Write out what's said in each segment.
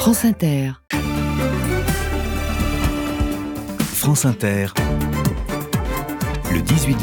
France Inter. France Inter, le 18-20,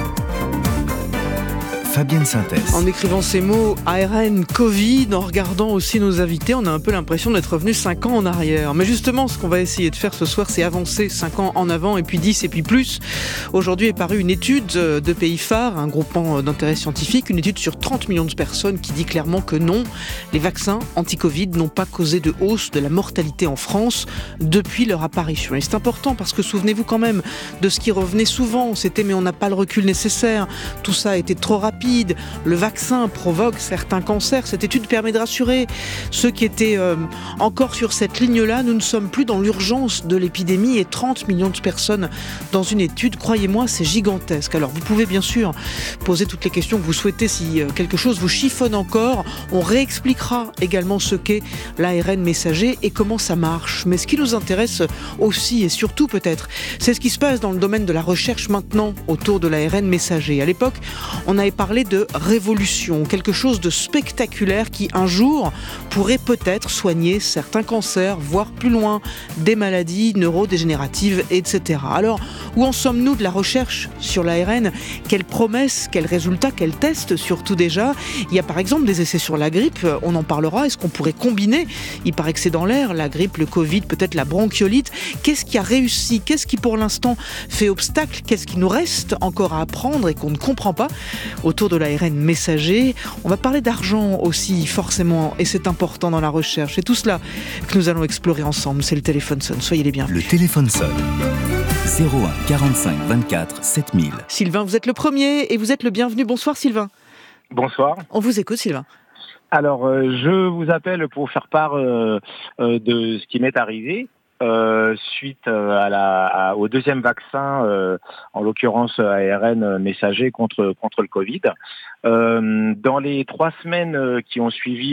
Fabienne Synthèse. En écrivant ces mots, ARN, Covid, en regardant aussi nos invités, on a un peu l'impression d'être revenu 5 ans en arrière. Mais justement, ce qu'on va essayer de faire ce soir, c'est avancer 5 ans en avant, et puis 10, et puis plus. Aujourd'hui est parue une étude de Pays Phares, un groupement d'intérêt scientifique, une étude sur 30 millions de personnes qui dit clairement que non, les vaccins anti-Covid n'ont pas causé de hausse de la mortalité en France depuis leur apparition. Et c'est important parce que souvenez-vous quand même de ce qui revenait souvent, c'était mais on n'a pas le recul nécessaire, tout ça a été trop rapide. Le vaccin provoque certains cancers. Cette étude permet de rassurer ceux qui étaient encore sur cette ligne-là. Nous ne sommes plus dans l'urgence de l'épidémie et 30 millions de personnes dans une étude. Croyez-moi, c'est gigantesque. Alors vous pouvez bien sûr poser toutes les questions que vous souhaitez. Si quelque chose vous chiffonne encore, on réexpliquera également ce qu'est l'ARN messager et comment ça marche. Mais ce qui nous intéresse aussi et surtout peut-être, c'est ce qui se passe dans le domaine de la recherche maintenant autour de l'ARN messager. À l'époque, on avait parlé de révolution, quelque chose de spectaculaire qui un jour pourrait peut-être soigner certains cancers, voire plus loin, des maladies neurodégénératives, etc. Alors, où en sommes-nous de la recherche sur l'ARN ? Quelles promesses, quels résultats, quels tests surtout déjà ? Il y a par exemple des essais sur la grippe, on en parlera, est-ce qu'on pourrait combiner ? Il paraît que c'est dans l'air, la grippe, le Covid, peut-être la bronchiolite. Qu'est-ce qui a réussi ? Qu'est-ce qui pour l'instant fait obstacle ? Qu'est-ce qui nous reste encore à apprendre et qu'on ne comprend pas autour de l'ARN messager? On va parler d'argent aussi, forcément, et c'est important dans la recherche. C'est tout cela que nous allons explorer ensemble. C'est le téléphone sonne, soyez les bienvenus. Le téléphone sonne. 01 45 24 7000. Sylvain, vous êtes le premier et vous êtes le bienvenu. Bonsoir Sylvain. Bonsoir. On vous écoute Sylvain. Alors, je vous appelle pour faire part de ce qui m'est arrivé. Suite au deuxième vaccin, en l'occurrence ARN messager contre le Covid. Dans les 3 semaines qui ont suivi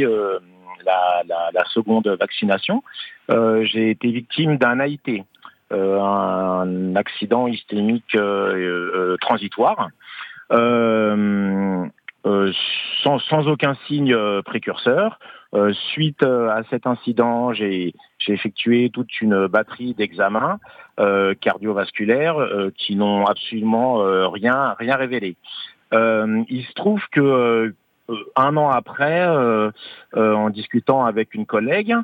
la seconde vaccination, j'ai été victime d'un AIT, un accident ischémique transitoire. Sans aucun signe précurseur. Suite à cet incident, j'ai effectué toute une batterie d'examens cardiovasculaires qui n'ont absolument rien révélé. Il se trouve que 1 an après, en discutant avec une collègue,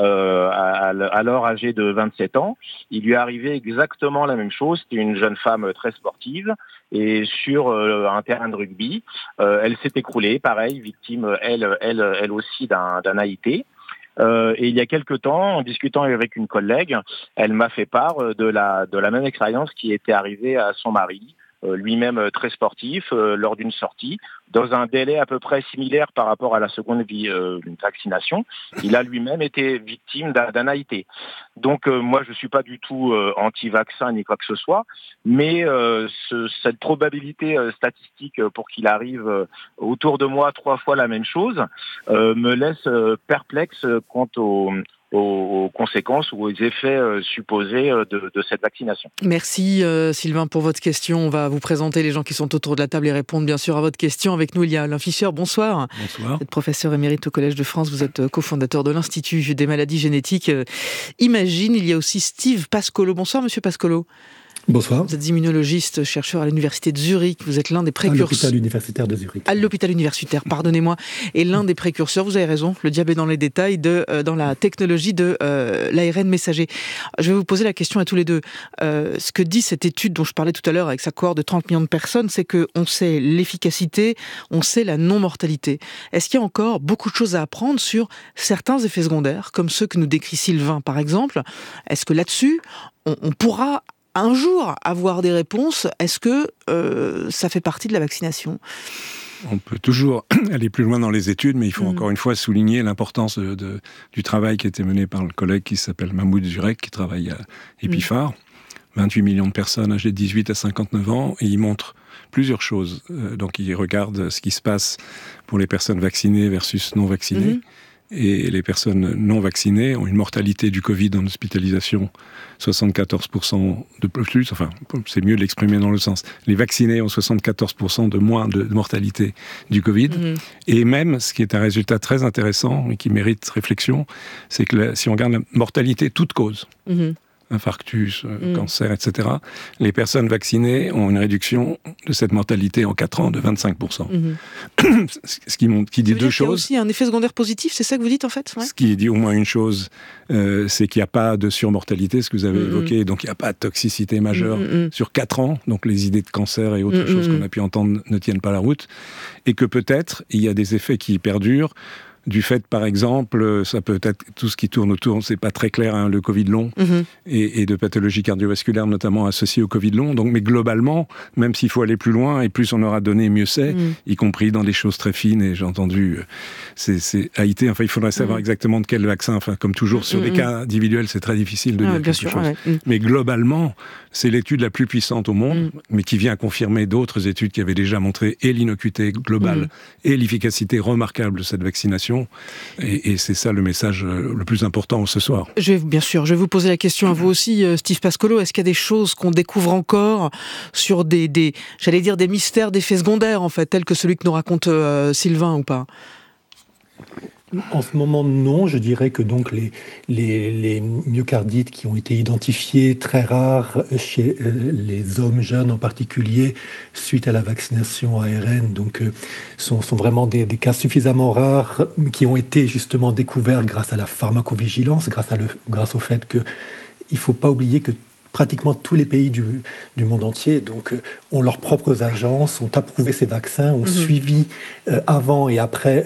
alors âgée de 27 ans, il lui est arrivé exactement la même chose. C'était une jeune femme très sportive et sur un terrain de rugby, elle s'est écroulée, pareil, victime elle aussi d'un AIT. Et il y a quelque temps, en discutant avec une collègue, elle m'a fait part de la même expérience qui était arrivée à son mari, lui-même très sportif, lors d'une sortie, dans un délai à peu près similaire par rapport à la seconde vaccination. Il a lui-même été victime d'un AIT. Donc moi, je suis pas du tout anti-vaccin ni quoi que ce soit, mais cette probabilité statistique pour qu'il arrive autour de moi 3 fois la même chose me laisse perplexe quant aux conséquences ou aux effets supposés de cette vaccination. Merci Sylvain pour votre question. On va vous présenter les gens qui sont autour de la table et répondre bien sûr à votre question. Avec nous, il y a Alain Fischer. Bonsoir. Bonsoir. Vous êtes professeur émérite au Collège de France. Vous êtes cofondateur de l'Institut des maladies génétiques Imagine. Il y a aussi Steve Pascolo. Bonsoir Monsieur Pascolo. Bonsoir. Vous êtes immunologiste, chercheur à l'université de Zurich. Vous êtes l'un des précurseurs. À l'hôpital universitaire de Zurich. À l'hôpital universitaire, pardonnez-moi. Et l'un des précurseurs, vous avez raison, le diable est dans les détails, dans la technologie de l'ARN messager. Je vais vous poser la question à tous les deux. Ce que dit cette étude dont je parlais tout à l'heure avec sa cohorte de 30 millions de personnes, c'est qu'on sait l'efficacité, on sait la non-mortalité. Est-ce qu'il y a encore beaucoup de choses à apprendre sur certains effets secondaires, comme ceux que nous décrit Sylvain par exemple ? Est-ce que là-dessus, on pourra un jour avoir des réponses? Est-ce que ça fait partie de la vaccination ? On peut toujours aller plus loin dans les études, mais il faut encore une fois souligner l'importance du travail qui a été mené par le collègue qui s'appelle Mahmoud Zurek, qui travaille à Épifare. 28 millions de personnes âgées de 18 à 59 ans, et il montre plusieurs choses. Donc il regarde ce qui se passe pour les personnes vaccinées versus non vaccinées. Et les personnes non vaccinées ont une mortalité du Covid en hospitalisation 74% de plus, enfin, c'est mieux de l'exprimer dans le sens. Les vaccinés ont 74% de moins de mortalité du Covid. Et même, ce qui est un résultat très intéressant et qui mérite réflexion, c'est que si on regarde la mortalité toute cause, infarctus, cancer, etc., les personnes vaccinées ont une réduction de cette mortalité en 4 ans de 25%. Ce qui dit deux choses. Il y a aussi un effet secondaire positif, c'est ça que vous dites en fait ? Ce qui dit au moins une chose, c'est qu'il n'y a pas de surmortalité, ce que vous avez évoqué, donc il n'y a pas de toxicité majeure sur 4 ans, donc les idées de cancer et autres choses qu'on a pu entendre ne tiennent pas la route, et que peut-être il y a des effets qui perdurent, du fait, par exemple, ça peut être tout ce qui tourne autour, c'est pas très clair, hein, le Covid long, et de pathologies cardiovasculaires notamment associées au Covid long. Donc, mais globalement, même s'il faut aller plus loin, et plus on aura donné, mieux c'est, y compris dans des choses très fines, et j'ai entendu, c'est AIT, enfin, il faudrait savoir exactement de quel vaccin, enfin, comme toujours, sur des cas individuels, c'est très difficile de dire quelque chose. Mais globalement, c'est l'étude la plus puissante au monde, mais qui vient confirmer d'autres études qui avaient déjà montré et l'innocuité globale et l'efficacité remarquable de cette vaccination. Et c'est ça le message le plus important ce soir. Bien sûr, je vais vous poser la question à vous aussi, Steve Pascolo. Est-ce qu'il y a des choses qu'on découvre encore sur j'allais dire des mystères d'effets secondaires, en fait, tels que celui que nous raconte Sylvain ou pas ? En ce moment, non. Je dirais que donc les myocardites qui ont été identifiés très rares chez les hommes jeunes en particulier, suite à la vaccination ARN, donc sont vraiment des cas suffisamment rares qui ont été justement découverts grâce à la pharmacovigilance, grâce au fait que il faut pas oublier que pratiquement tous les pays du monde entier donc, ont leurs propres agences, ont approuvé ces vaccins, ont suivi avant et après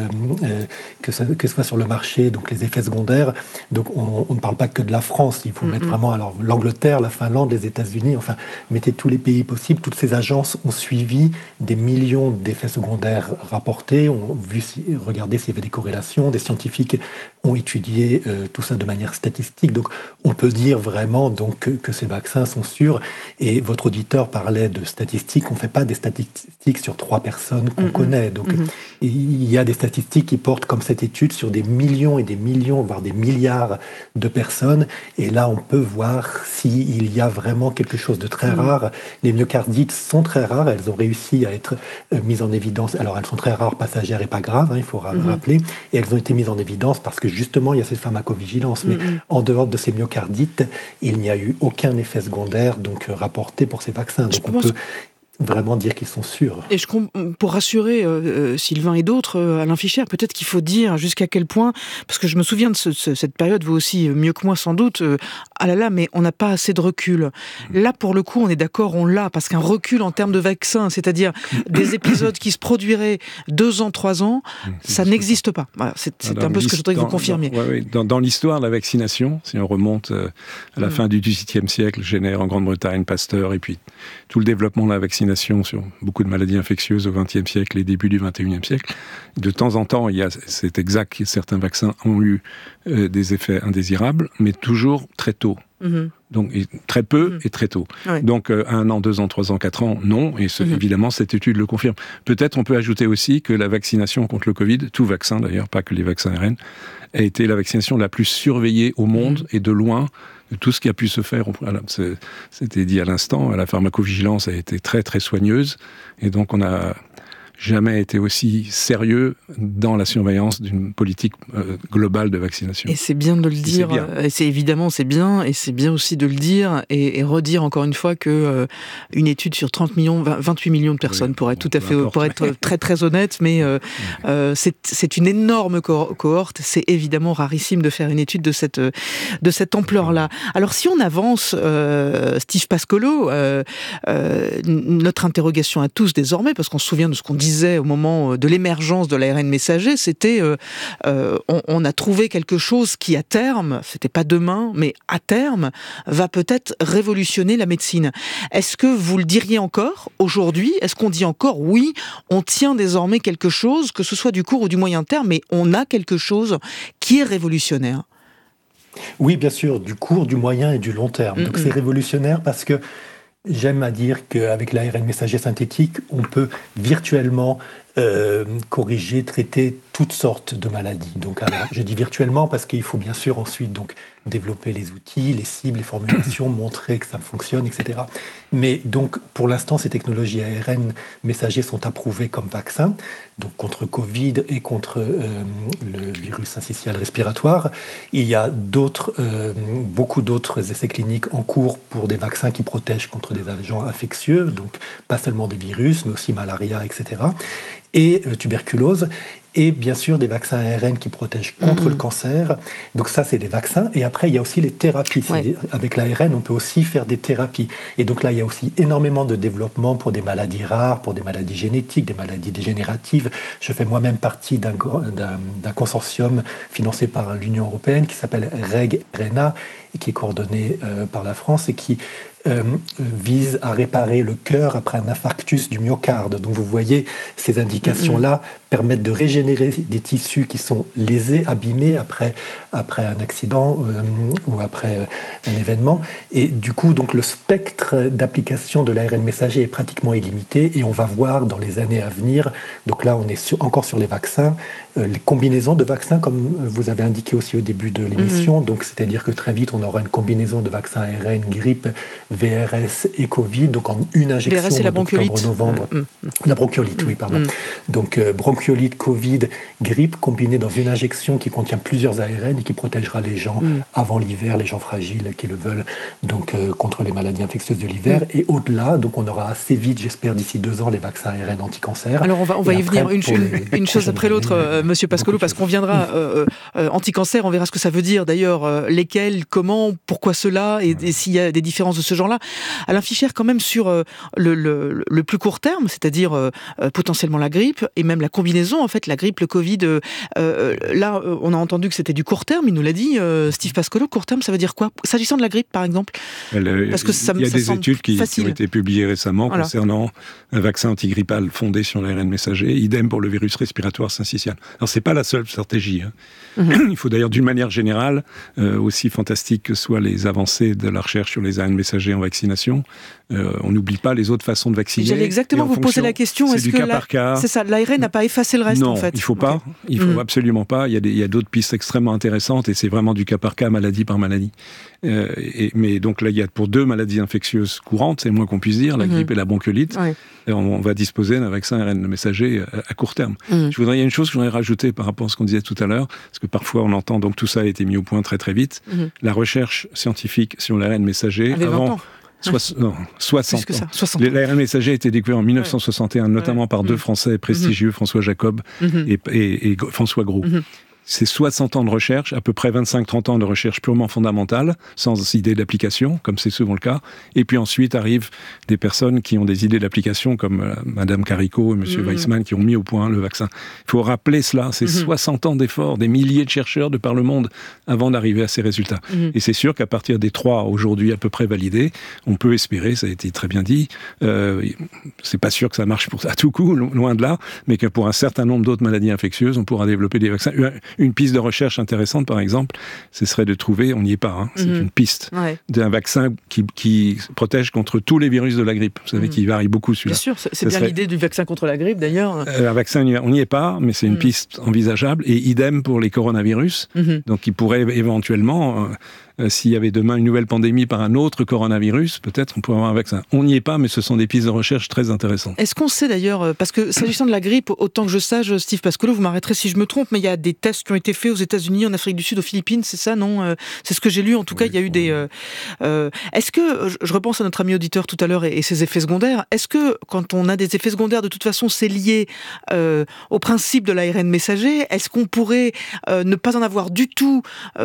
que ce soit sur le marché, donc les effets secondaires. Donc on ne parle pas que de la France, il faut mettre vraiment alors, l'Angleterre, la Finlande, les États-Unis, enfin mettez tous les pays possibles. Toutes ces agences ont suivi des millions d'effets secondaires rapportés, ont regardé s'il y avait des corrélations, des scientifiques ont étudié tout ça de manière statistique. Donc on peut dire vraiment donc que ces vaccins sont sûrs. Et votre auditeur parlait de statistiques. On ne fait pas des statistiques sur 3 personnes qu'on connaît. Donc, il y a des statistiques qui portent, comme cette étude, sur des millions et des millions, voire des milliards de personnes. Et là, on peut voir s'il y a vraiment quelque chose de très rare. Les myocardites sont très rares. Elles ont réussi à être mises en évidence. Alors, elles sont très rares, passagères et pas graves, hein, il faut rappeler. Et elles ont été mises en évidence parce que, justement, il y a cette pharmacovigilance. Mais en dehors de ces myocardites, il n'y a eu aucun effet secondaire donc rapporté pour ces vaccins. Donc on peut vraiment dire qu'ils sont sûrs. Et pour rassurer Sylvain et d'autres, Alain Fischer, peut-être qu'il faut dire jusqu'à quel point, parce que je me souviens de cette période, vous aussi, mieux que moi sans doute, ah là là, mais on n'a pas assez de recul. Là, pour le coup, on est d'accord, on l'a, parce qu'un recul en termes de vaccins, c'est-à-dire des épisodes qui se produiraient 2 ans, 3 ans, ça n'existe pas. Voilà, c'est un peu ce que je voudrais que vous confirmiez. Dans l'histoire de la vaccination, si on remonte à la fin du XVIIIe siècle, Jenner en Grande-Bretagne, Pasteur, et puis tout le développement de la vaccination sur beaucoup de maladies infectieuses au XXe siècle et début du XXIe siècle. De temps en temps, c'est exact que certains vaccins ont eu des effets indésirables, mais toujours très tôt. Donc très peu et très tôt. Ouais. Donc 1 an, 2 ans, 3 ans, 4 ans, non. Et évidemment, cette étude le confirme. Peut-être on peut ajouter aussi que la vaccination contre le Covid, tout vaccin d'ailleurs, pas que les vaccins ARN, a été la vaccination la plus surveillée au monde et de loin de tout ce qui a pu se faire. Voilà, c'était dit à l'instant, la pharmacovigilance a été très très soigneuse et donc on n'a jamais été aussi sérieux dans la surveillance d'une politique globale de vaccination. Et c'est bien de le dire, et c'est évidemment c'est bien, et c'est bien aussi de le dire, et redire encore une fois que une étude sur 28 millions de personnes, pour être très très honnête, mais c'est une énorme cohorte, c'est évidemment rarissime de faire une étude de cette ampleur-là. Alors si on avance, Steve Pascolo, notre interrogation à tous désormais, parce qu'on se souvient de ce qu'on disait au moment de l'émergence de l'ARN messager, c'était on a trouvé quelque chose qui à terme, c'était pas demain, mais à terme, va peut-être révolutionner la médecine. Est-ce que vous le diriez encore aujourd'hui ? Est-ce qu'on dit encore oui, on tient désormais quelque chose, que ce soit du court ou du moyen terme, mais on a quelque chose qui est révolutionnaire ? Oui, bien sûr, du court, du moyen et du long terme. Donc c'est révolutionnaire parce que j'aime à dire qu'avec l'ARN messager synthétique, on peut virtuellement corriger, traiter toutes sortes de maladies. Donc, alors, je dis virtuellement parce qu'il faut bien sûr ensuite donc développer les outils, les cibles, les formulations, montrer que ça fonctionne, etc. Mais donc, pour l'instant, ces technologies ARN messagers sont approuvées comme vaccins, donc contre Covid et contre le virus syncytial respiratoire. Il y a beaucoup d'autres essais cliniques en cours pour des vaccins qui protègent contre des agents infectieux, donc pas seulement des virus, mais aussi malaria, etc. Et tuberculose. Et bien sûr, des vaccins ARN qui protègent contre le cancer. Donc ça, c'est des vaccins. Et après, il y a aussi les thérapies. Ouais. Avec l'ARN, on peut aussi faire des thérapies. Et donc là, il y a aussi énormément de développement pour des maladies rares, pour des maladies génétiques, des maladies dégénératives. Je fais moi-même partie d'un consortium financé par l'Union européenne qui s'appelle REG-RENA et qui est coordonné par la France et qui vise à réparer le cœur après un infarctus du myocarde. Donc vous voyez, ces indications-là permettent de régénérer des tissus qui sont lésés, abîmés après un accident ou après un événement. Et du coup, donc, le spectre d'application de l'ARN messager est pratiquement illimité et on va voir dans les années à venir, donc là on est encore sur les vaccins, les combinaisons de vaccins comme vous avez indiqué aussi au début de l'émission, donc c'est-à-dire que très vite on aura une combinaison de vaccins ARN, grippe, VRS et Covid, donc en une injection VRS et la bronchiolite. Octobre-novembre. La bronchiolite, oui, pardon. Donc bronchiolite, Covid, grippe combinée dans une injection qui contient plusieurs ARN et qui protégera les gens avant l'hiver, les gens fragiles qui le veulent, donc contre les maladies infectieuses de l'hiver. Et au-delà, donc on aura assez vite, j'espère d'ici 2 ans, les vaccins ARN anti-cancer. Alors on va y venir une chose après l'autre, Monsieur Pascolo, parce qu'on viendra anti-cancer, on verra ce que ça veut dire d'ailleurs, lesquels, comment, pourquoi cela, et s'il y a des différences de ce genre-là. Alain Fischer, quand même sur le plus court terme, c'est-à-dire potentiellement la grippe et même la combinaison, en fait, la grippe, le Covid. Là, on a entendu que c'était du court terme, il nous l'a dit, Steve Pascolo. Court terme, ça veut dire quoi? S'agissant de la grippe, par exemple? Parce que il y a des études qui ont été publiées récemment concernant un vaccin antigrippal fondé sur l'ARN messager, idem pour le virus respiratoire syncytial. Alors, c'est pas la seule stratégie. Il faut d'ailleurs, d'une manière générale, aussi fantastique que soient les avancées de la recherche sur les ARN messagers en vaccination, on n'oublie pas les autres façons de vacciner. J'allais exactement vous poser la question. C'est du cas par cas. C'est ça, l'ARN n'a pas effacé le reste, non, en fait. Il faut pas. Il faut absolument pas. Il y a d'autres pistes extrêmement intéressantes et c'est vraiment du cas par cas, maladie par maladie. Mais donc là, il y a pour 2 maladies infectieuses courantes, c'est le moins qu'on puisse dire, la grippe et la bronchiolite. Et on va disposer d'un vaccin ARN messager à court terme. Il y a une chose que je voudrais rajouter par rapport à ce qu'on disait tout à l'heure, parce que parfois on entend, donc tout ça a été mis au point très très vite. La recherche scientifique sur l'ARN messager avant 60 ans. L'ARN messager a été découvert en 1961, notamment par 2 Français prestigieux, François Jacob et François Gros. C'est 60 ans de recherche, à peu près 25-30 ans de recherche purement fondamentale, sans idée d'application, comme c'est souvent le cas. Et puis ensuite arrivent des personnes qui ont des idées d'application, comme Madame Carico et Monsieur Weissman, qui ont mis au point le vaccin. Il faut rappeler cela, c'est 60 ans d'efforts, des milliers de chercheurs de par le monde, avant d'arriver à ces résultats. Et c'est sûr qu'à partir des 3 aujourd'hui à peu près validés, on peut espérer, ça a été très bien dit, c'est pas sûr que ça marche à tout coup, loin de là, mais que pour un certain nombre d'autres maladies infectieuses, on pourra développer des vaccins. Une piste de recherche intéressante, par exemple, ce serait de trouver, on n'y est pas, c'est une piste d'un vaccin qui protège contre tous les virus de la grippe. Vous savez qu'il varie beaucoup celui-là. Bien sûr, c'est bien l'idée du vaccin contre la grippe d'ailleurs. Un vaccin, on n'y est pas, mais c'est une piste envisageable. Et idem pour les coronavirus. Donc qui pourrait éventuellement... s'il y avait demain une nouvelle pandémie par un autre coronavirus, peut-être on pourrait avoir un vaccin. On n'y est pas, mais ce sont des pistes de recherche très intéressantes. Est-ce qu'on sait d'ailleurs, parce que s'agissant de la grippe, autant que je sache, Steve Pascolo, vous m'arrêterez si je me trompe, mais il y a des tests qui ont été faits aux États-Unis, en Afrique du Sud, aux Philippines, c'est ça, non? C'est ce que j'ai lu, en tout cas, il y a eu des... Est-ce que, je repense à notre ami auditeur tout à l'heure et ses effets secondaires, est-ce que quand on a des effets secondaires, de toute façon, c'est lié au principe de l'ARN messager? Est-ce qu'on pourrait ne pas en avoir du tout?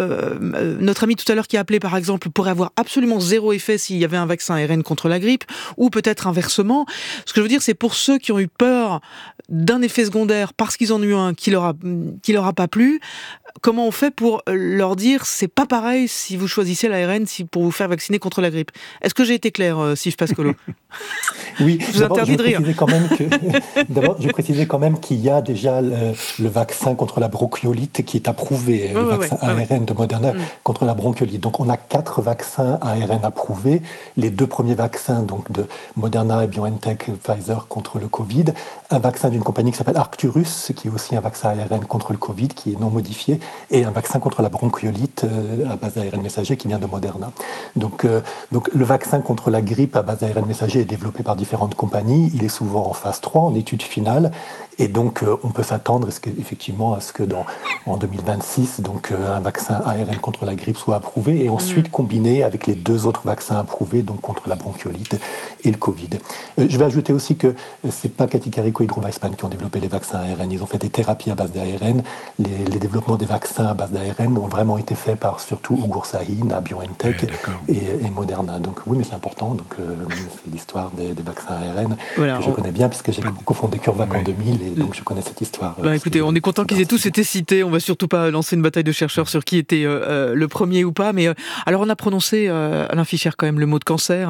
Notre ami tout à l'heure qui a appelé, par exemple, pourrait avoir absolument 0 effet s'il y avait un vaccin ARN contre la grippe, ou peut-être inversement. Ce que je veux dire, c'est pour ceux qui ont eu peur d'un effet secondaire parce qu'ils en ont eu un qui leur a pas plu, comment on fait pour leur dire c'est pas pareil si vous choisissez l'ARN pour vous faire vacciner contre la grippe? Est-ce que j'ai été clair, Steve Pascolo? Oui, je vous interdis de rire. D'abord, je précisais quand même qu'il y a déjà le vaccin contre la bronchiolite qui est approuvé, le vaccin ARN de Moderna contre la bronchiolite. Donc on a 4 vaccins ARN approuvés, les 2 premiers vaccins donc de Moderna et BioNTech Pfizer contre le Covid, un vaccin d'une compagnie qui s'appelle Arcturus, qui est aussi un vaccin ARN contre le Covid, qui est non modifié, et un vaccin contre la bronchiolite à base d'ARN messager qui vient de Moderna. Donc le vaccin contre la grippe à base d'ARN messager est développé par différentes compagnies. Il est souvent en phase 3, en étude finale. Et donc, on peut s'attendre effectivement à ce que en 2026, donc, un vaccin ARN contre la grippe soit approuvé et ensuite combiné avec les 2 autres vaccins approuvés, donc contre la bronchiolite et le Covid. Je vais ajouter aussi que c'est pas Katy Carico et Drew Weissman qui ont développé les vaccins ARN. Ils ont fait des thérapies à base d'ARN. Les développements des vaccins à base d'ARN ont vraiment été faits par surtout Ugur Sahin à BioNTech et Moderna. Donc oui, mais c'est important. Donc c'est l'histoire des vaccins ARN que je connais bien puisque j'ai cofondé CureVac en 2000 et donc je connais cette histoire. Écoutez, on est content qu'ils aient tous été cités. On va surtout pas lancer une bataille de chercheurs sur qui était le premier ou pas. Mais alors on a prononcé, Alain Fischer, quand même le mot de cancer.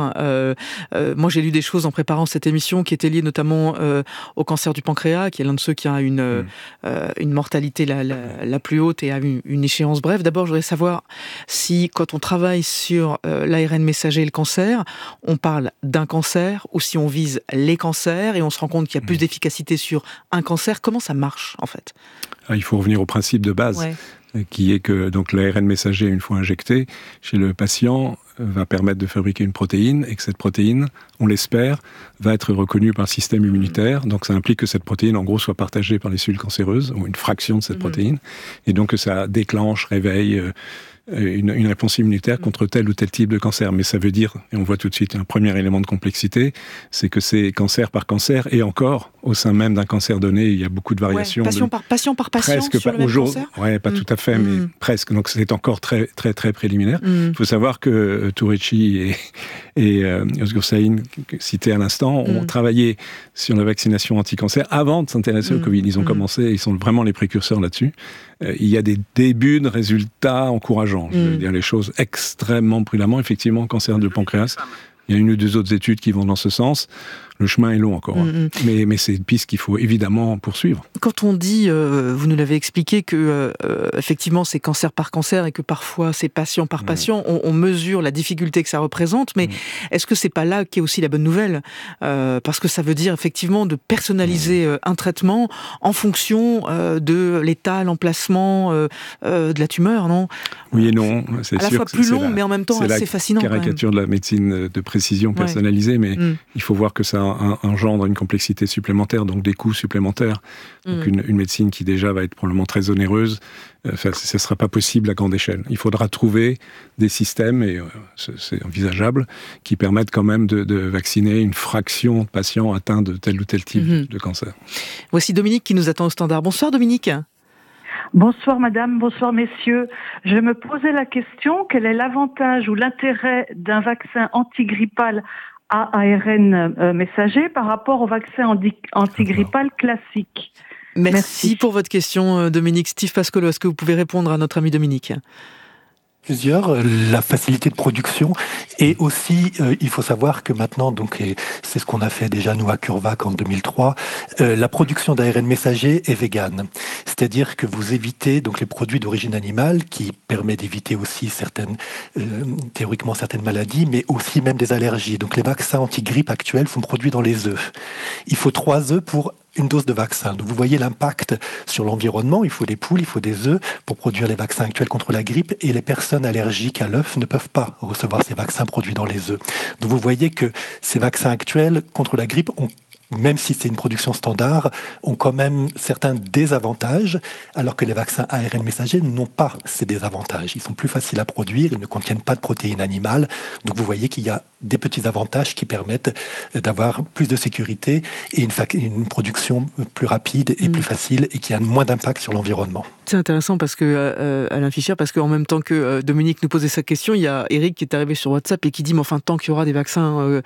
Moi j'ai lu des choses en préparant cette émission qui étaient liées notamment au cancer du pancréas, qui est l'un de ceux qui a une mortalité la plus haute et a une échéance brève. D'abord, je voudrais savoir si, quand on travaille sur l'ARN messager et le cancer, on parle d'un cancer ou si on vise les cancers et on se rend compte qu'il y a plus d'efficacité sur un cancer. Comment ça marche, en fait? Il faut revenir au principe de base, qui est que donc, l'ARN messager, une fois injecté chez le patient, va permettre de fabriquer une protéine et que cette protéine, on l'espère, va être reconnue par le système immunitaire. Donc ça implique que cette protéine, en gros, soit partagée par les cellules cancéreuses, ou une fraction de cette protéine, et donc que ça déclenche, réveille une réponse immunitaire contre tel ou tel type de cancer. Mais ça veut dire, et on voit tout de suite un premier élément de complexité, c'est que c'est cancer par cancer, et encore, au sein même d'un cancer donné, il y a beaucoup de variations. Patient par patient presque sur le même cancer. Pas tout à fait, mais presque. Donc c'est encore très, très, très préliminaire. Il faut savoir que Tourechi et Özgur Sahin, cités à l'instant, ont travaillé sur la vaccination anti-cancer avant de s'intéresser au Covid. Ils ont commencé, ils sont vraiment les précurseurs là-dessus. Il y a des débuts de résultats encourageants. Je veux dire les choses extrêmement prudemment. Effectivement, cancer du pancréas, il y a 1 ou 2 autres études qui vont dans ce sens. Le chemin est long encore, mais c'est une piste qu'il faut évidemment poursuivre. Quand on dit, vous nous l'avez expliqué, que effectivement c'est cancer par cancer et que parfois c'est patient par patient, on mesure la difficulté que ça représente, mais est-ce que c'est pas là qu'est aussi la bonne nouvelle? Parce que ça veut dire effectivement de personnaliser un traitement en fonction de l'état, l'emplacement de la tumeur, non? Oui et non. C'est à la fois plus long, mais en même temps assez fascinant. C'est la caricature de la médecine de précision personnalisée, mais il faut voir que ça engendre une complexité supplémentaire, donc des coûts supplémentaires. Donc une médecine qui déjà va être probablement très onéreuse, ce ne sera pas possible à grande échelle. Il faudra trouver des systèmes, et c'est envisageable, qui permettent quand même de vacciner une fraction de patients atteints de tel ou tel type de cancer. Voici Dominique qui nous attend au standard. Bonsoir Dominique. Bonsoir madame, bonsoir messieurs. Je me posais la question, quel est l'avantage ou l'intérêt d'un vaccin antigrippal à ARN messager par rapport au vaccin antigrippal classique? Merci pour votre question, Dominique. Steve Pascolo, est-ce que vous pouvez répondre à notre ami Dominique? Plusieurs, la facilité de production, et aussi il faut savoir que maintenant, donc, et c'est ce qu'on a fait déjà nous à CureVac en 2003, la production d'ARN messager est végane, c'est-à-dire que vous évitez donc les produits d'origine animale, qui permet d'éviter aussi théoriquement certaines maladies, mais aussi même des allergies. Donc les vaccins anti-grippe actuels sont produits dans les œufs. Il faut 3 œufs pour une dose de vaccin. Donc vous voyez l'impact sur l'environnement. Il faut des poules, il faut des œufs pour produire les vaccins actuels contre la grippe, et les personnes allergiques à l'œuf ne peuvent pas recevoir ces vaccins produits dans les œufs. Donc vous voyez que ces vaccins actuels contre la grippe même si c'est une production standard, ont quand même certains désavantages, alors que les vaccins ARN messagers n'ont pas ces désavantages. Ils sont plus faciles à produire, ils ne contiennent pas de protéines animales, donc vous voyez qu'il y a des petits avantages qui permettent d'avoir plus de sécurité et une production plus rapide et plus facile et qui a moins d'impact sur l'environnement. C'est intéressant parce que Alain Fischer, parce qu'en même temps que Dominique nous posait sa question, il y a Eric qui est arrivé sur WhatsApp et qui dit mais enfin tant qu'il y aura des vaccins,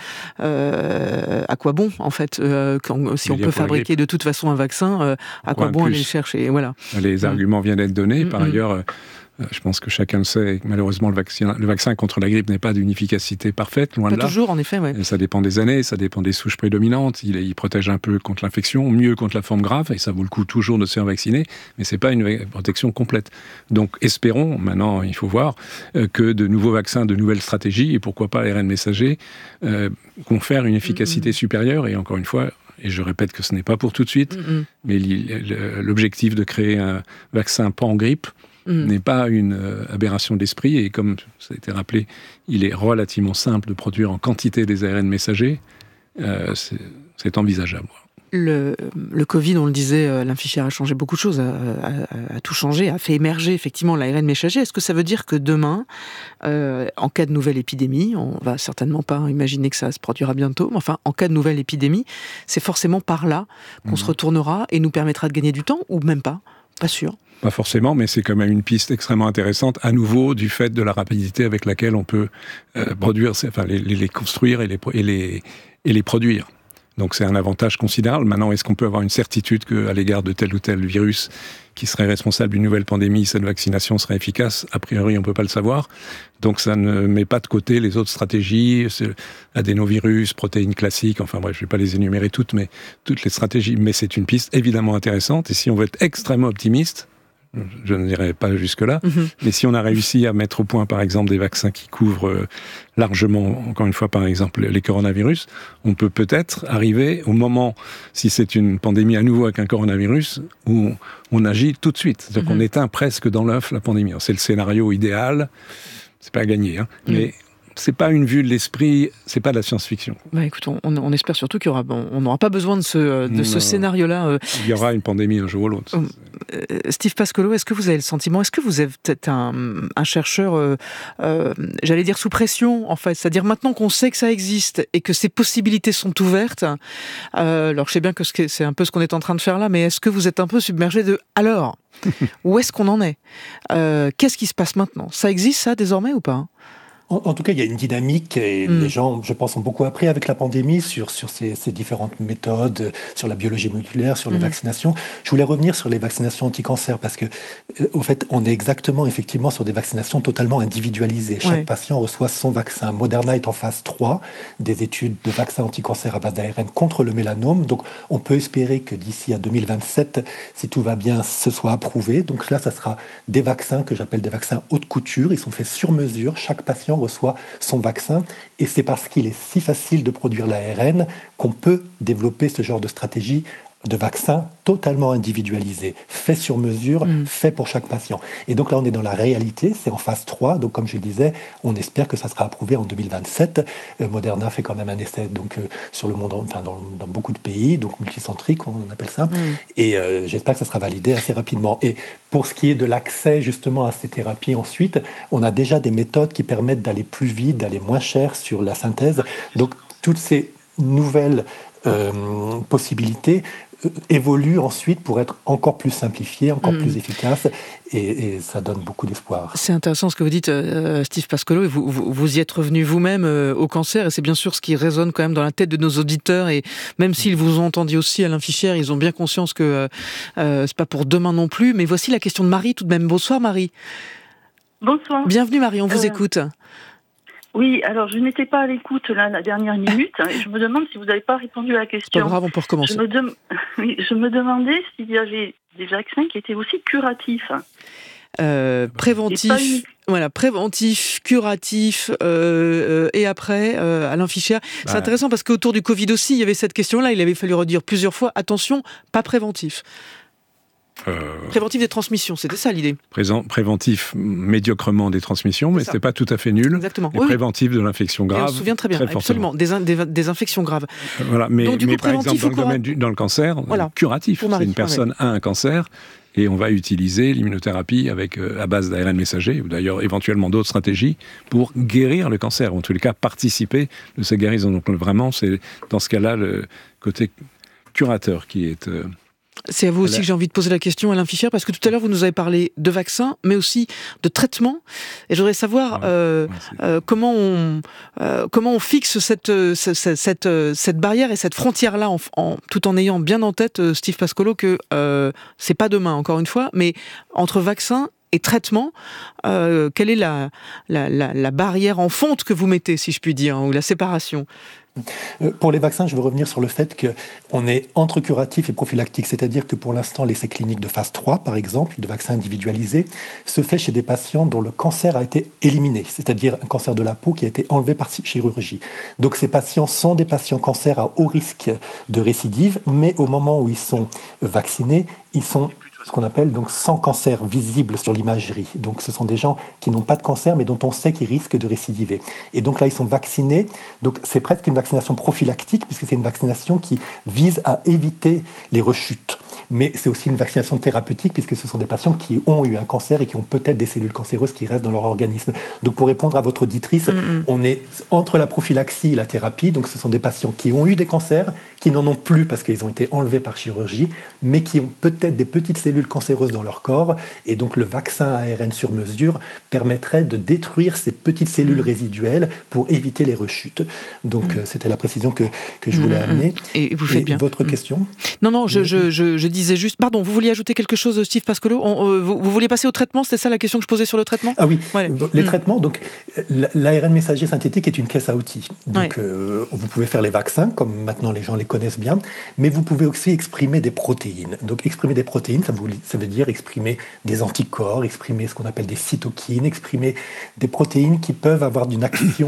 à quoi bon en fait si on peut fabriquer de toute façon un vaccin, à quoi bon aller le chercher, voilà. Les arguments viennent d'être donnés. Par ailleurs, je pense que chacun le sait, malheureusement le vaccin contre la grippe n'est pas d'une efficacité parfaite, loin de là. Pas toujours, en effet, ouais. Ça dépend des années, ça dépend des souches prédominantes. Il protège un peu contre l'infection, mieux contre la forme grave, et ça vaut le coup toujours de se faire vacciner, mais c'est pas une protection complète. Donc espérons, maintenant il faut voir, que de nouveaux vaccins, de nouvelles stratégies, et pourquoi pas l'ARN messager, confèrent une efficacité supérieure, et encore une fois, et je répète que ce n'est pas pour tout de suite, mais l'objectif de créer un vaccin pan-grippe n'est pas une aberration de l'esprit, et comme ça a été rappelé, il est relativement simple de produire en quantité des ARN messagers, c'est envisageable. Le Covid, on le disait, Alain Fischer a changé beaucoup de choses, a tout changé, a fait émerger effectivement l'ARN messager. Est-ce que ça veut dire que demain, en cas de nouvelle épidémie, on va certainement pas imaginer que ça se produira bientôt, mais enfin, en cas de nouvelle épidémie, c'est forcément par là qu'on se retournera et nous permettra de gagner du temps, ou même pas? Pas sûr. Pas forcément, mais c'est quand même une piste extrêmement intéressante, à nouveau, du fait de la rapidité avec laquelle on peut produire, enfin, les construire et les produire. Donc c'est un avantage considérable. Maintenant, est-ce qu'on peut avoir une certitude qu'à l'égard de tel ou tel virus qui serait responsable d'une nouvelle pandémie, cette vaccination serait efficace? A priori, on ne peut pas le savoir. Donc ça ne met pas de côté les autres stratégies, adénovirus, protéines classiques, enfin bref, je ne vais pas les énumérer toutes, mais toutes les stratégies. Mais c'est une piste évidemment intéressante. Et si on veut être extrêmement optimiste, je ne dirais pas jusque-là, mais si on a réussi à mettre au point, par exemple, des vaccins qui couvrent largement, encore une fois, par exemple, les coronavirus, on peut peut-être arriver au moment, si c'est une pandémie à nouveau avec un coronavirus, où on agit tout de suite. Donc on éteint presque dans l'œuf la pandémie. Alors, c'est le scénario idéal, c'est pas à gagner, hein, mais c'est pas une vue de l'esprit, c'est pas de la science-fiction. Bah écoute, on espère surtout qu'il y aura, on n'aura pas besoin de ce scénario-là. Il y aura une pandémie un jour ou l'autre. Steve Pascolo, est-ce que vous avez le sentiment, est-ce que vous êtes peut-être un chercheur, j'allais dire sous pression, en fait, c'est-à-dire maintenant qu'on sait que ça existe et que ces possibilités sont ouvertes, alors je sais bien que c'est un peu ce qu'on est en train de faire là, mais est-ce que vous êtes un peu submergé de alors où est-ce qu'on en est, qu'est-ce qui se passe maintenant? Ça existe ça désormais ou pas? En tout cas, il y a une dynamique et les gens, je pense, ont beaucoup appris avec la pandémie sur ces différentes méthodes, sur la biologie moléculaire, sur les vaccinations. Je voulais revenir sur les vaccinations anti-cancer parce que, au fait, on est exactement, effectivement, sur des vaccinations totalement individualisées. Chaque patient reçoit son vaccin. Moderna est en phase 3 des études de vaccins anti-cancer à base d'ARN contre le mélanome. Donc, on peut espérer que d'ici à 2027, si tout va bien, ce soit approuvé. Donc là, ça sera des vaccins que j'appelle des vaccins haute couture. Ils sont faits sur mesure. Chaque patient reçoit son vaccin et c'est parce qu'il est si facile de produire l'ARN qu'on peut développer ce genre de stratégie de vaccin totalement individualisé, fait sur mesure, fait pour chaque patient. Et donc là, on est dans la réalité, c'est en phase 3, donc comme je le disais, on espère que ça sera approuvé en 2027. Moderna fait quand même un essai donc, sur le monde, enfin, dans beaucoup de pays, donc multicentrique, on appelle ça, et j'espère que ça sera validé assez rapidement. Et pour ce qui est de l'accès justement à ces thérapies ensuite, on a déjà des méthodes qui permettent d'aller plus vite, d'aller moins cher sur la synthèse. Donc toutes ces nouvelles possibilités évolue ensuite pour être encore plus simplifié, encore plus efficace, et ça donne beaucoup d'espoir. C'est intéressant ce que vous dites, Steve Pascolo, et vous y êtes revenu vous-même au cancer, et c'est bien sûr ce qui résonne quand même dans la tête de nos auditeurs, et même s'ils vous ont entendu aussi, Alain Fischer, ils ont bien conscience que c'est pas pour demain non plus, mais voici la question de Marie tout de même. Bonsoir Marie. Bonsoir. Bienvenue Marie, on vous écoute. Oui, alors je n'étais pas à l'écoute là la dernière minute et je me demande si vous n'avez pas répondu à la question. C'est pas grave, on peut recommencer. Je me demandais s'il y avait des vaccins qui étaient aussi curatifs. Préventif, voilà, préventif, curatif, et après, Alain Fischer. C'est intéressant parce qu'autour du Covid aussi, il y avait cette question-là, il avait fallu redire plusieurs fois, attention, pas préventif. Préventif des transmissions, c'était ça l'idée. Préventif médiocrement des transmissions, mais c'était pas tout à fait nul. Exactement. Et préventif de l'infection grave. Et on se souvient très bien, absolument, des infections graves. Voilà, mais, donc, du coup, par exemple, dans le cancer, voilà, curatif. C'est une personne a un cancer, et on va utiliser l'immunothérapie à base d'ARN messager, ou d'ailleurs éventuellement d'autres stratégies, pour guérir le cancer, ou en tous les cas participer de sa guérison. Donc vraiment, c'est dans ce cas-là le côté curateur qui est... C'est à vous aussi que j'ai envie de poser la question, Alain Fischer, parce que tout à l'heure, vous nous avez parlé de vaccins, mais aussi de traitements. Et je voudrais savoir comment on fixe cette barrière et cette frontière-là, tout en ayant bien en tête, Steve Pascolo, que c'est pas demain, encore une fois, mais entre vaccins et traitement, quelle est la barrière en fonte que vous mettez, si je puis dire, ou la séparation ? Pour les vaccins, je veux revenir sur le fait qu'on est entre curatif et prophylactique, c'est-à-dire que pour l'instant, l'essai clinique de phase 3, par exemple, de vaccins individualisés, se fait chez des patients dont le cancer a été éliminé, c'est-à-dire un cancer de la peau qui a été enlevé par chirurgie. Donc ces patients sont des patients cancer à haut risque de récidive, mais au moment où ils sont vaccinés, ils sont ce qu'on appelle donc sans cancer visible sur l'imagerie. Donc ce sont des gens qui n'ont pas de cancer mais dont on sait qu'ils risquent de récidiver. Et donc là ils sont vaccinés. Donc c'est presque une vaccination prophylactique puisque c'est une vaccination qui vise à éviter les rechutes. Mais c'est aussi une vaccination thérapeutique puisque ce sont des patients qui ont eu un cancer et qui ont peut-être des cellules cancéreuses qui restent dans leur organisme. Donc pour répondre à votre auditrice, on est entre la prophylaxie et la thérapie. Donc ce sont des patients qui ont eu des cancers, qui n'en ont plus parce qu'ils ont été enlevés par chirurgie, mais qui ont peut-être des petites cellules cancéreuses dans leur corps. Et donc le vaccin ARN sur mesure permettrait de détruire ces petites cellules résiduelles pour éviter les rechutes. Donc c'était la précision que je voulais amener. Et vous faites bien. Votre question ? Non, je disais juste... Pardon, vous vouliez ajouter quelque chose, Steve Pascolo ? Vous vouliez passer au traitement ? C'était ça la question que je posais sur le traitement ? Ah oui, les traitements. Donc l'ARN messager synthétique est une caisse à outils. Donc vous pouvez faire les vaccins, comme maintenant les gens les connaissent bien, mais vous pouvez aussi exprimer des protéines. Donc exprimer des protéines, ça veut dire exprimer des anticorps, exprimer ce qu'on appelle des cytokines, exprimer des protéines qui peuvent avoir une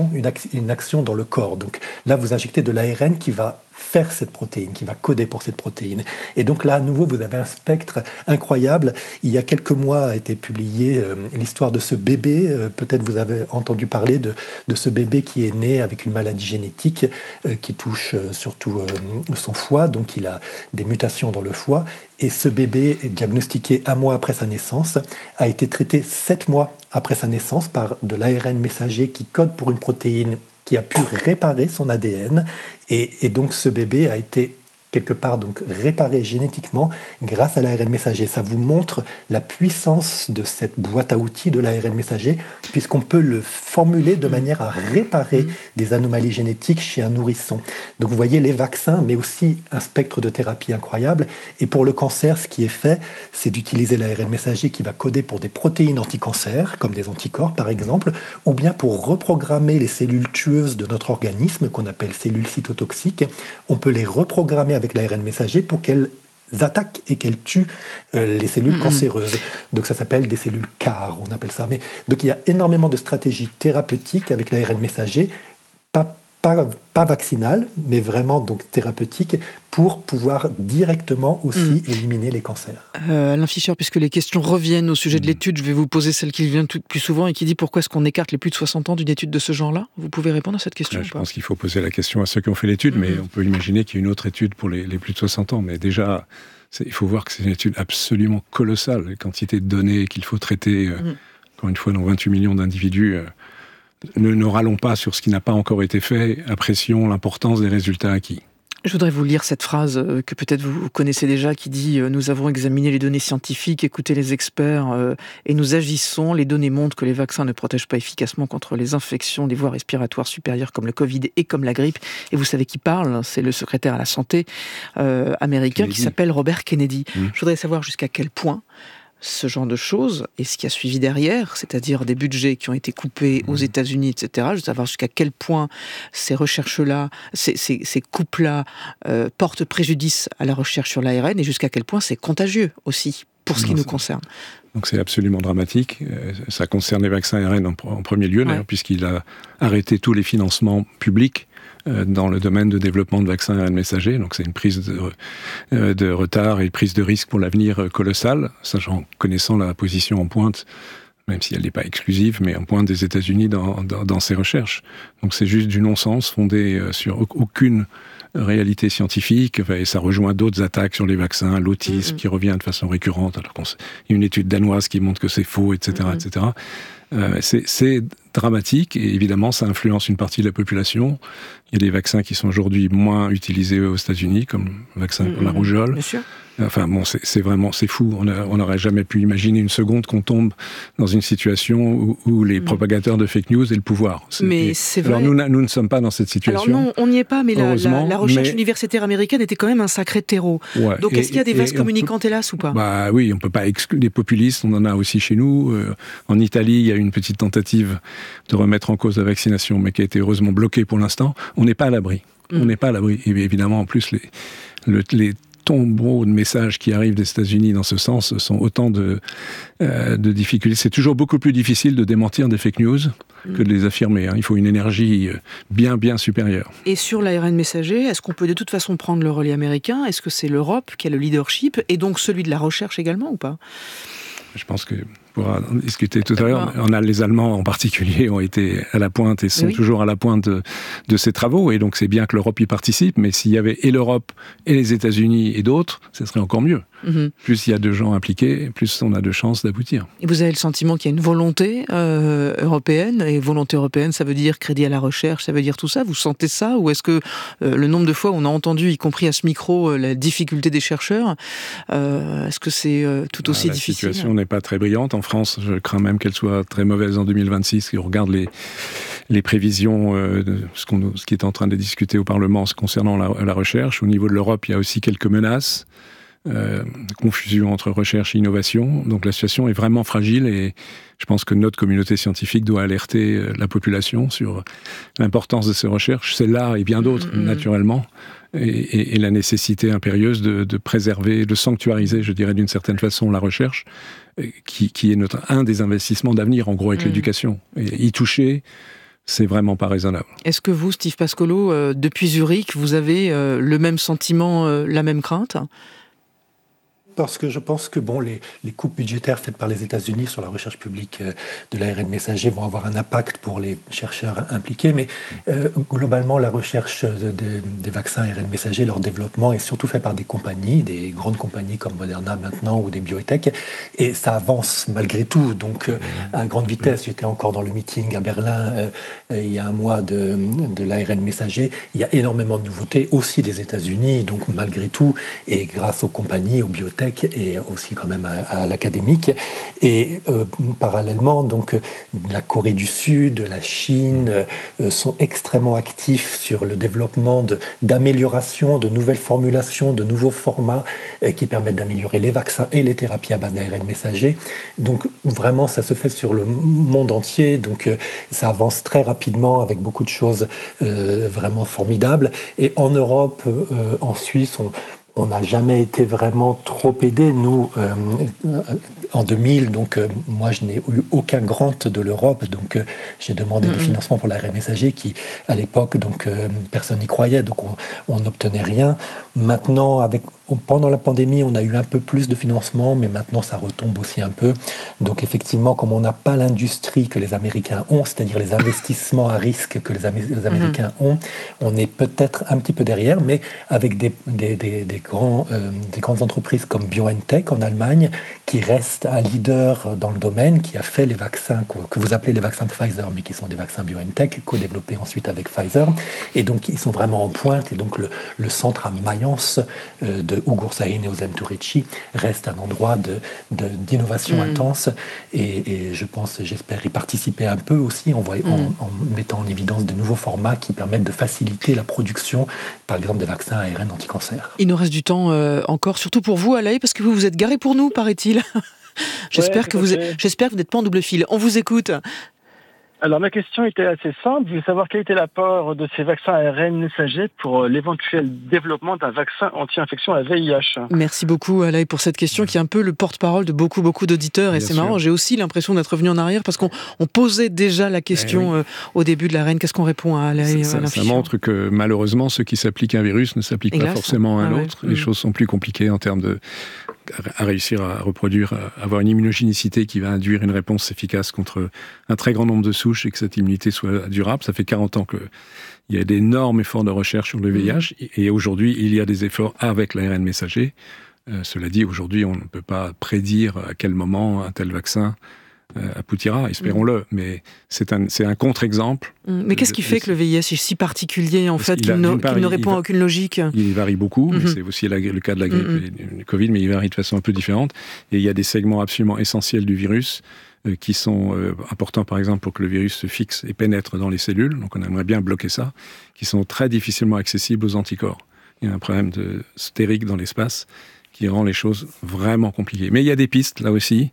action dans le corps. Donc là, vous injectez de l'ARN qui va faire cette protéine, qui va coder pour cette protéine. Et donc là, à nouveau, vous avez un spectre incroyable. Il y a quelques mois a été publiée l'histoire de ce bébé. Peut-être vous avez entendu parler de ce bébé qui est né avec une maladie génétique qui touche surtout son foie. Donc il a des mutations dans le foie. Et ce bébé, diagnostiqué 1 mois après sa naissance, a été traité 7 mois après sa naissance par de l'ARN messager qui code pour une protéine qui a pu réparer son ADN. Et donc ce bébé a été quelque part donc réparé génétiquement grâce à l'ARN messager. Ça vous montre la puissance de cette boîte à outils de l'ARN messager, puisqu'on peut le formuler de manière à réparer des anomalies génétiques chez un nourrisson. Donc vous voyez les vaccins, mais aussi un spectre de thérapie incroyable. Et pour le cancer, ce qui est fait, c'est d'utiliser l'ARN messager qui va coder pour des protéines anti-cancer, comme des anticorps par exemple, ou bien pour reprogrammer les cellules tueuses de notre organisme, qu'on appelle cellules cytotoxiques. On peut les reprogrammer avec l'ARN messager pour qu'elles attaquent et qu'elles tuent les cellules cancéreuses. Donc ça s'appelle des cellules CAR, on appelle ça. Donc il y a énormément de stratégies thérapeutiques avec l'ARN messager, pas vaccinales, mais vraiment donc thérapeutiques, pour pouvoir directement aussi éliminer les cancers. Alain Fischer, puisque les questions reviennent au sujet de l'étude, je vais vous poser celle qui vient le plus souvent et qui dit pourquoi est-ce qu'on écarte les plus de 60 ans d'une étude de ce genre-là ? Vous pouvez répondre à cette question ? Je pense qu'il faut poser la question à ceux qui ont fait l'étude, mais on peut imaginer qu'il y a une autre étude pour les plus de 60 ans. Mais déjà, il faut voir que c'est une étude absolument colossale. La quantité de données qu'il faut traiter, encore une fois, dans 28 millions d'individus. Ne râlons pas sur ce qui n'a pas encore été fait, apprécions l'importance des résultats acquis. Je voudrais vous lire cette phrase que peut-être vous connaissez déjà, qui dit « Nous avons examiné les données scientifiques, écouté les experts et nous agissons. Les données montrent que les vaccins ne protègent pas efficacement contre les infections des voies respiratoires supérieures comme le Covid et comme la grippe. » Et vous savez qui parle ? C'est le secrétaire à la santé américain Kennedy, qui s'appelle Robert Kennedy. Je voudrais savoir jusqu'à quel point ce genre de choses, et ce qui a suivi derrière, c'est-à-dire des budgets qui ont été coupés aux États-Unis, etc. Je veux savoir jusqu'à quel point ces recherches-là, ces coupes-là portent préjudice à la recherche sur l'ARN, et jusqu'à quel point c'est contagieux aussi, pour ce qui nous concerne. Donc c'est absolument dramatique. Ça concerne les vaccins ARN en premier lieu, d'ailleurs, puisqu'il a arrêté tous les financements publics dans le domaine de développement de vaccins ARN messagers. Donc c'est une prise de retard et une prise de risque pour l'avenir colossale, sachant, connaissant la position en pointe, même si elle n'est pas exclusive, mais en pointe des États-Unis dans ces recherches. Donc c'est juste du non-sens fondé sur aucune réalité scientifique, et ça rejoint d'autres attaques sur les vaccins, l'autisme qui revient de façon récurrente, alors qu'il y a une étude danoise qui montre que c'est faux, etc. etc. C'est dramatique, et évidemment ça influence une partie de la population. Il y a des vaccins qui sont aujourd'hui moins utilisés aux États-Unis, comme le vaccin pour la rougeole. Bien sûr. Enfin bon, c'est fou. On n'aurait jamais pu imaginer une seconde qu'on tombe dans une situation où les propagateurs de fake news aient le pouvoir. Mais c'est vrai. Alors nous ne sommes pas dans cette situation. Alors non, on n'y est pas, mais la recherche universitaire américaine était quand même un sacré terreau. Ouais, donc est-ce qu'il y a des vases communicants, hélas, ou pas ? Bah oui, on peut pas exclure les populistes. On en a aussi chez nous. En Italie, il y a eu une petite tentative de remettre en cause la vaccination, mais qui a été heureusement bloquée pour l'instant. On n'est pas à l'abri. On n'est pas à l'abri. Et évidemment, en plus, les tombeaux de messages qui arrivent des États-Unis dans ce sens sont autant de difficultés. C'est toujours beaucoup plus difficile de démentir des fake news que de les affirmer. Il faut une énergie bien supérieure. Et sur l'ARN messager, est-ce qu'on peut de toute façon prendre le relais américain ? Est-ce que c'est l'Europe qui a le leadership et donc celui de la recherche également ou pas ? Je pense que pourra en discuter tout à l'heure. Les Allemands en particulier ont été à la pointe et sont toujours à la pointe de ces travaux. Et donc c'est bien que l'Europe y participe, mais s'il y avait et l'Europe et les États-Unis et d'autres, ce serait encore mieux. Plus il y a de gens impliqués, plus on a de chances d'aboutir. Et vous avez le sentiment qu'il y a une volonté européenne, et volonté européenne, ça veut dire crédit à la recherche, ça veut dire tout ça. Vous sentez ça ? Ou est-ce que le nombre de fois où on a entendu, y compris à ce micro, la difficulté des chercheurs, est-ce que c'est tout aussi difficile ? La situation n'est pas très brillante. En France, je crains même qu'elle soit très mauvaise en 2026. Si on regarde les prévisions de ce qui est en train de discuter au Parlement concernant la recherche, au niveau de l'Europe, il y a aussi quelques menaces. Confusion entre recherche et innovation. Donc la situation est vraiment fragile et je pense que notre communauté scientifique doit alerter la population sur l'importance de ces recherches, celle-là et bien d'autres, naturellement, et la nécessité impérieuse de préserver, de sanctuariser, je dirais d'une certaine façon, la recherche, qui est un des investissements d'avenir, en gros, avec l'éducation. Et y toucher, c'est vraiment pas raisonnable. Est-ce que vous, Steve Pascolo, depuis Zurich, vous avez le même sentiment, la même crainte ? Parce que je pense que les coupes budgétaires faites par les États-Unis sur la recherche publique de l'ARN messager vont avoir un impact pour les chercheurs impliqués, mais globalement, la recherche des vaccins ARN messager, leur développement est surtout fait par des compagnies, des grandes compagnies comme Moderna maintenant ou des biotech, et ça avance malgré tout, donc à grande vitesse. J'étais encore dans le meeting à Berlin il y a un mois de l'ARN messager. Il y a énormément de nouveautés aussi des États-Unis, donc malgré tout, et grâce aux compagnies, aux biotech, et aussi quand même à l'académique. Et parallèlement, donc, la Corée du Sud, la Chine sont extrêmement actifs sur le développement d'amélioration, de nouvelles formulations, de nouveaux formats qui permettent d'améliorer les vaccins et les thérapies à base d'ARN messager. Donc vraiment, ça se fait sur le monde entier. Donc ça avance très rapidement avec beaucoup de choses vraiment formidables. Et en Europe, en Suisse, on n'a jamais été vraiment trop aidé. Nous, en 2000, donc moi je n'ai eu aucun grant de l'Europe, donc j'ai demandé des financements pour l'ARN messager qui, à l'époque, donc personne n'y croyait, donc on n'obtenait rien. Maintenant, pendant la pandémie, on a eu un peu plus de financement, mais maintenant ça retombe aussi un peu. Donc effectivement, comme on n'a pas l'industrie que les Américains ont, c'est-à-dire les investissements à risque que les Américains ont, on est peut-être un petit peu derrière, mais avec des grandes entreprises comme BioNTech en Allemagne, qui reste un leader dans le domaine, qui a fait les vaccins que vous appelez les vaccins de Pfizer, mais qui sont des vaccins BioNTech, co-développés ensuite avec Pfizer. Et donc, ils sont vraiment en pointe. Et donc, le centre à Mayence de Ugur Sahin et Ozem Turici reste un endroit d'innovation intense. Et je pense, j'espère y participer un peu aussi en mettant en évidence de nouveaux formats qui permettent de faciliter la production, par exemple, des vaccins ARN anti-cancer. Il nous reste du temps encore, surtout pour vous, Alain, parce que vous êtes garé pour nous, paraît-il. J'espère que vous n'êtes pas en double fil. On vous écoute. Alors ma question était assez simple. Je voulais savoir quel était l'apport de ces vaccins ARN messagers pour l'éventuel développement d'un vaccin anti-infection à VIH. Merci beaucoup Alain pour cette question qui est un peu le porte-parole de beaucoup d'auditeurs. Et c'est marrant, j'ai aussi l'impression d'être revenu en arrière parce qu'on posait déjà la question au début de l'ARN. Qu'est-ce qu'on répond à Alain? Ça montre que malheureusement, ce qui s'applique à un virus ne s'applique pas forcément à un autre. Les choses sont plus compliquées en termes à réussir à reproduire, à avoir une immunogénicité qui va induire une réponse efficace contre un très grand nombre de souches et que cette immunité soit durable. Ça fait 40 ans qu'il y a d'énormes efforts de recherche sur le VIH et aujourd'hui, il y a des efforts avec l'ARN messager. Cela dit, aujourd'hui, on ne peut pas prédire à quel moment un tel vaccin aboutira, espérons-le, mais c'est un contre-exemple. Mais qu'est-ce qui fait que le VIH est si particulier, en fait, qu'il ne répond à aucune logique? Il varie beaucoup, mais c'est aussi le cas de la grippe et du Covid, mais il varie de façon un peu différente. Et il y a des segments absolument essentiels du virus qui sont importants, par exemple, pour que le virus se fixe et pénètre dans les cellules, donc on aimerait bien bloquer ça, qui sont très difficilement accessibles aux anticorps. Il y a un problème stérique dans l'espace qui rend les choses vraiment compliquées. Mais il y a des pistes, là aussi.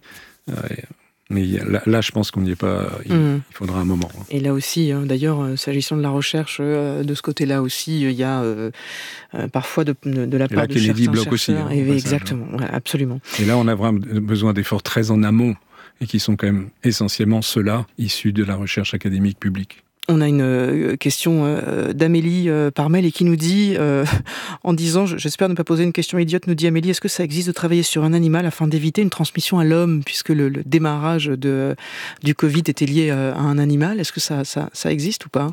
Mais là, je pense qu'on n'y est pas. Il faudra un moment. Et là aussi, d'ailleurs, s'agissant de la recherche, de ce côté-là aussi, il y a parfois de la part de certains chercheurs. Aussi, exactement, ouais, absolument. Et là, on a vraiment besoin d'efforts très en amont et qui sont quand même essentiellement ceux-là, issus de la recherche académique publique. On a une question d'Amélie par mail et qui nous dit, en disant, j'espère ne pas poser une question idiote, nous dit Amélie, est-ce que ça existe de travailler sur un animal afin d'éviter une transmission à l'homme, puisque le démarrage du Covid était lié à un animal? Est-ce que ça existe ou pas?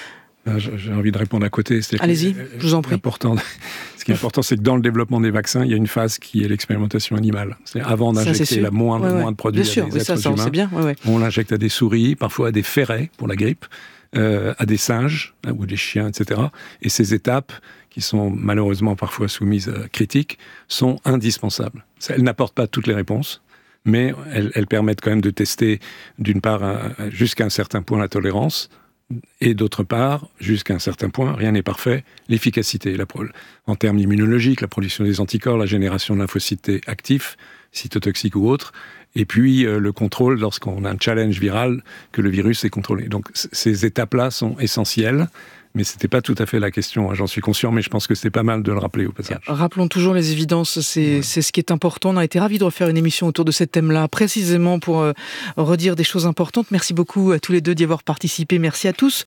J'ai envie de répondre à côté. Allez-y, je vous en prie. Ce qui est important, c'est que dans le développement des vaccins, il y a une phase qui est l'expérimentation animale. C'est avant d'injecter le moins de produits à des êtres humains. Bien, on l'injecte à des souris, parfois à des ferrets pour la grippe, à des singes ou des chiens, etc. Et ces étapes, qui sont malheureusement parfois soumises à critiques, sont indispensables. Elles n'apportent pas toutes les réponses, mais elles permettent quand même de tester, d'une part, jusqu'à un certain point la tolérance, et d'autre part, jusqu'à un certain point, rien n'est parfait, l'efficacité. En termes immunologiques, la production des anticorps, la génération de lymphocytes T actifs, cytotoxiques ou autres, et puis le contrôle lorsqu'on a un challenge viral, que le virus est contrôlé. Donc ces étapes-là sont essentielles, mais ce n'était pas tout à fait la question, j'en suis conscient, mais je pense que c'était pas mal de le rappeler au passage. Rappelons toujours les évidences, c'est ce qui est important. On a été ravis de refaire une émission autour de ce thème-là, précisément pour redire des choses importantes. Merci beaucoup à tous les deux d'y avoir participé. Merci à tous